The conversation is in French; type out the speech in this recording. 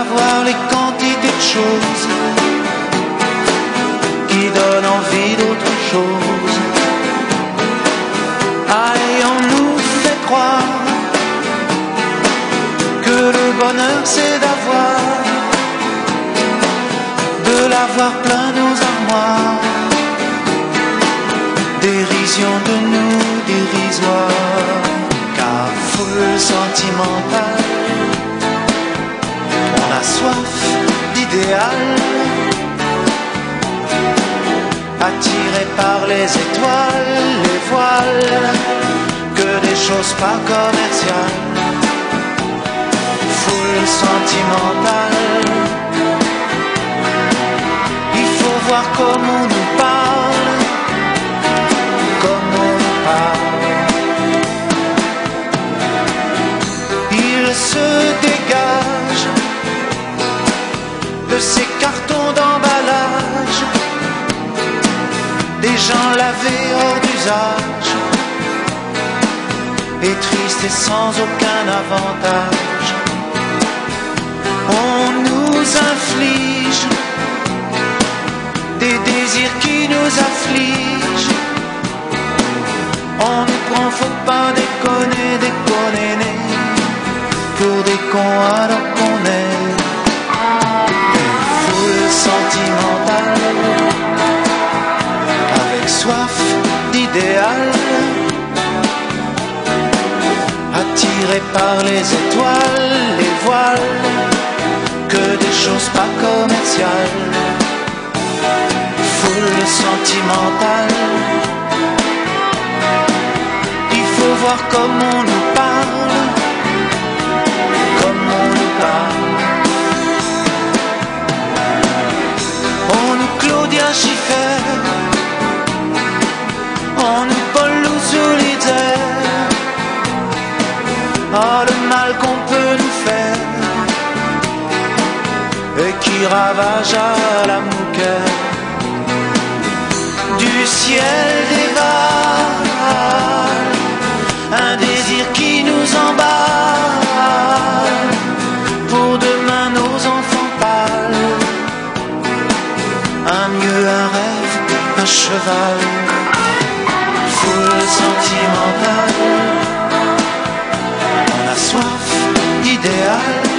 voir les quantités de choses qui donnent envie d'autre chose. Aïe, on nous fait croire que le bonheur c'est de l'avoir plein nos armoires. Dérision de nous dérisoire, car foule sentimentale, on a soif d'idéal, attiré par les étoiles, les voiles, que des choses pas commerciales. Foule sentimentale, il faut voir comment on nous parle, comment on nous parle. Il se dégage de ces cartons d'emballage, des gens lavés hors d'usage, et tristes et sans aucun avantage. On nous inflige des désirs qui nous affligent. On nous prend, faut pas déconner, déconner, pour des cons alors qu'on est une foule sentimentale, avec soif d'idéal, attiré par les étoiles, les voiles, que des choses pas commerciales. Foule sentimentale, il faut voir comment on nous parle, comment on nous parle. On nous Claudia Schiffer, on nous Paul Solitaire. Oh, le mal qu'on peut nous faire et qui ravage à la mouquette. Du ciel dévale un désir qui nous emballe, pour demain nos enfants pâles, un mieux, un rêve, un cheval. Foule sentimentale, on a soif d'idéal,